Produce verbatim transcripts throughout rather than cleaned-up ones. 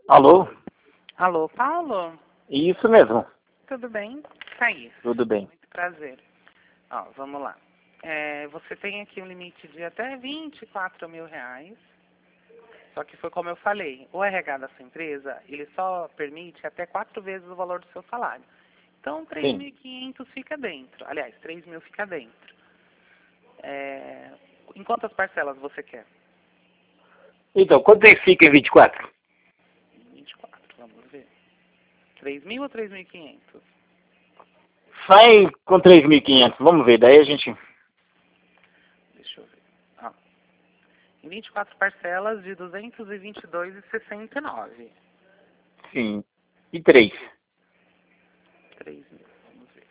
Alô? Alô, Paulo? Isso mesmo. Tudo bem? Thaís. Tudo bem. Muito prazer. Ó, vamos lá. É, você tem aqui um limite de até vinte e quatro mil reais. Só que foi como eu falei, o R H da sua empresa, ele só permite até quatro vezes o valor do seu salário. Então, três mil e quinhentos fica dentro. Aliás, três mil fica dentro. É, em quantas parcelas você quer? Então, quanto é que fica em vinte e quatro? vinte e quatro, vamos ver. três mil ou três mil e quinhentos? Sai com três mil e quinhentos. Vamos ver, daí a gente... Deixa eu ver. Ó, em vinte e quatro parcelas de duzentos e vinte e dois reais e sessenta e nove centavos. Sim. E três? três mil, vamos ver.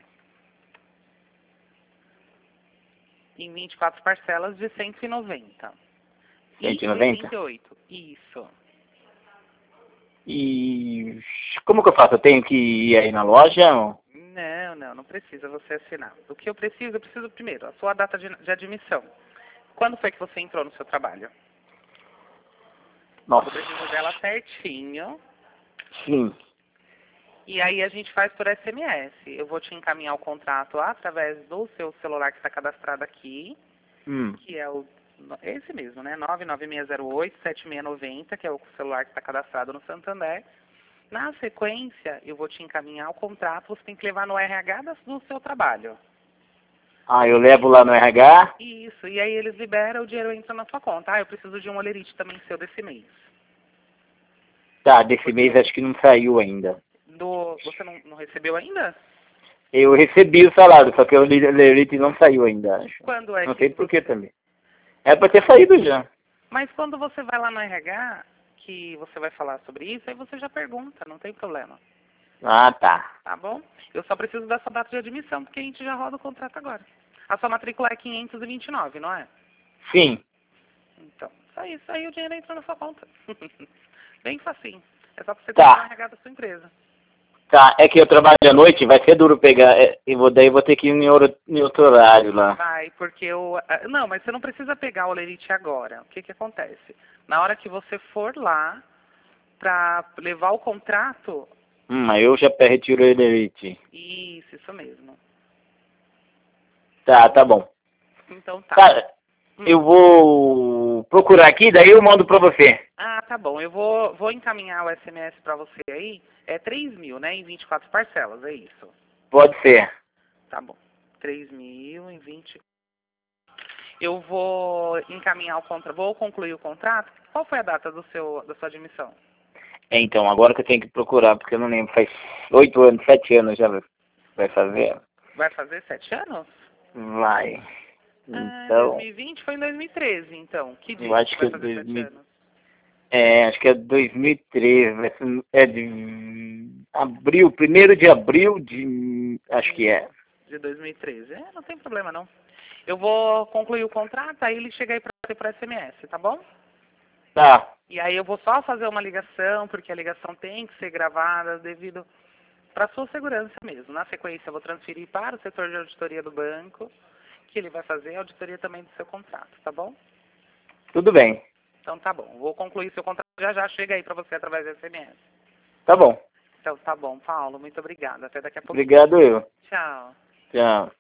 Em vinte e quatro parcelas de cento e noventa. cento e E noventa? oitenta e oito. Isso. E como que eu faço? Eu tenho que ir aí na loja? Não, não, não precisa você assinar. O que eu preciso, eu preciso primeiro, a sua data de, de admissão. Quando foi que você entrou no seu trabalho? Nossa. Eu preciso dela certinho. Sim. E aí a gente faz por S M S. Eu vou te encaminhar o contrato através do seu celular que está cadastrado aqui, Hum. que é o esse mesmo, né? nove nove seis zero oito, sete seis nove zero, que é o celular que está cadastrado no Santander. Na sequência, eu vou te encaminhar o contrato, você tem que levar no R H do seu trabalho. Ah, eu levo lá no R H? Isso, e aí eles liberam, o dinheiro entra na sua conta. Ah, eu preciso de um olerite também seu desse mês. Tá, desse Porque mês acho que não saiu ainda. do, você não, não recebeu ainda? Eu recebi o salário, só que o Lerite não saiu ainda, acho. Quando é Não que sei por que você... também. É pra ter saído já. Mas quando você vai lá no R H, que você vai falar sobre isso, aí você já pergunta, não tem problema. Ah, tá. Tá bom? Eu só preciso dessa data de admissão, porque a gente já roda o contrato agora. A sua matrícula é quinhentos e vinte e nove, não é? Sim. Então, isso aí, isso aí o dinheiro entra na sua conta. Bem facinho. É só pra você Tá. ter o R H da sua empresa. Tá, é que eu trabalho à noite, vai ser duro pegar, é, e vou, daí vou ter que ir em outro, em outro horário lá. Vai, porque eu... ah, não, mas você não precisa pegar o olerite agora. O que que acontece? Na hora que você for lá pra levar o contrato... Hum, aí eu já retiro o Lerite. Isso, isso mesmo. Tá, tá bom. Então tá. Tá, Hum. eu vou procurar aqui, daí eu mando pra você. Ah, tá bom. Eu vou, vou encaminhar o S M S pra você aí. É três mil, né? Em vinte e quatro parcelas, é isso? Pode ser. Tá bom. três mil em vinte. Eu vou encaminhar o contrato. Vou concluir o contrato. Qual foi a data do seu, da sua admissão? É, então, agora que eu tenho que procurar, porque eu não lembro, faz oito anos, sete anos já vai fazer. Vai fazer sete anos? Vai. Ah, Então, dois mil e vinte foi em dois mil e treze, então. Que dia eu acho que que vai é fazer sete dois mil, anos? é, acho que é dois mil e treze, vai ser- é de abril, primeiro de abril de, acho que é. De dois mil e treze. É, não tem problema não. Eu vou concluir o contrato, aí ele chega aí pra você por S M S, tá bom? Tá, E aí eu vou só fazer uma ligação, porque a ligação tem que ser gravada devido para sua segurança mesmo. Na sequência eu vou transferir para o setor de auditoria do banco, que ele vai fazer a auditoria também do seu contrato, tá bom? tudo bem. Então tá bom. Vou concluir seu contrato, já já chega aí para você através do S M S. Tá bom. Então tá bom, Paulo, muito obrigada. Até daqui a pouco. Obrigado eu. Tchau. Tchau.